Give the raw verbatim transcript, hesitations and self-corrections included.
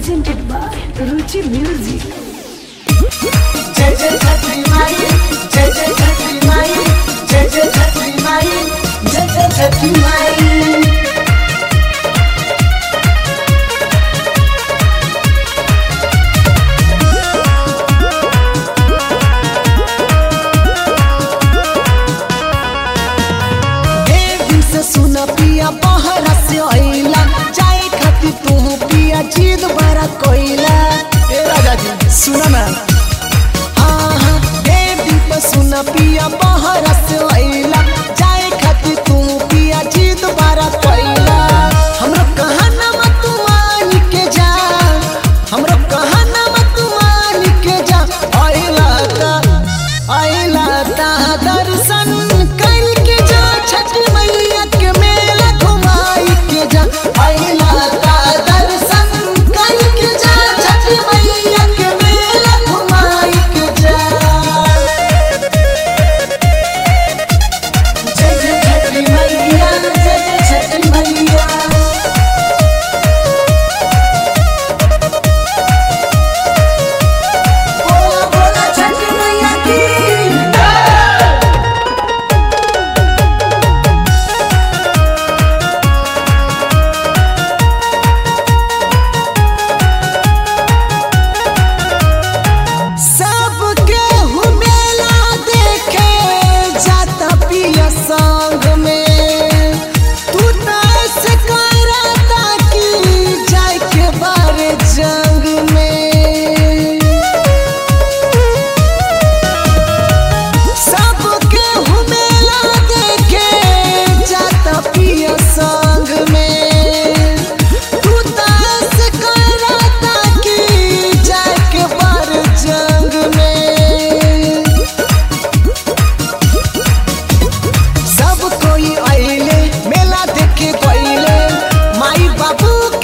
presented by Ruchi Music. जय जय छठी माई, जय जय छठी माई, जय जय छठी माई, जय जय छठी माई। सुना पिया बाहर से आइला जाए खातिर तू पिया जिद बड़ा कोइला। ए राजा जी सुना ना, हाँ हाँ देवी पर सुना पिया बाहर से आइला जाए खातिर तू पिया जिद बड़ा कोइला। हमरो कहाना मत मान के जा, हमरो कहाना मत मान के जा। आइला ता आइला ता दर्शन कर के जा, छठ मैया के मेला घुमाई के जा। आइला ता दर्शन कर के जा, छठ मैया के मेला घुमाई के जा। जय जय छठी मैया, जय जय छठी मैया। बोला बोला छठी मैया की। सबके हुमेला देखे जाता पिया संग में, तू तैस करता कि जाए के बारे जंग में। सबके हुमेला देखे जाता पिया संग में, तू तैस करता कि जाए के बारे जंग में। सब कोई आइले मेला देखे गइले, माई बाबू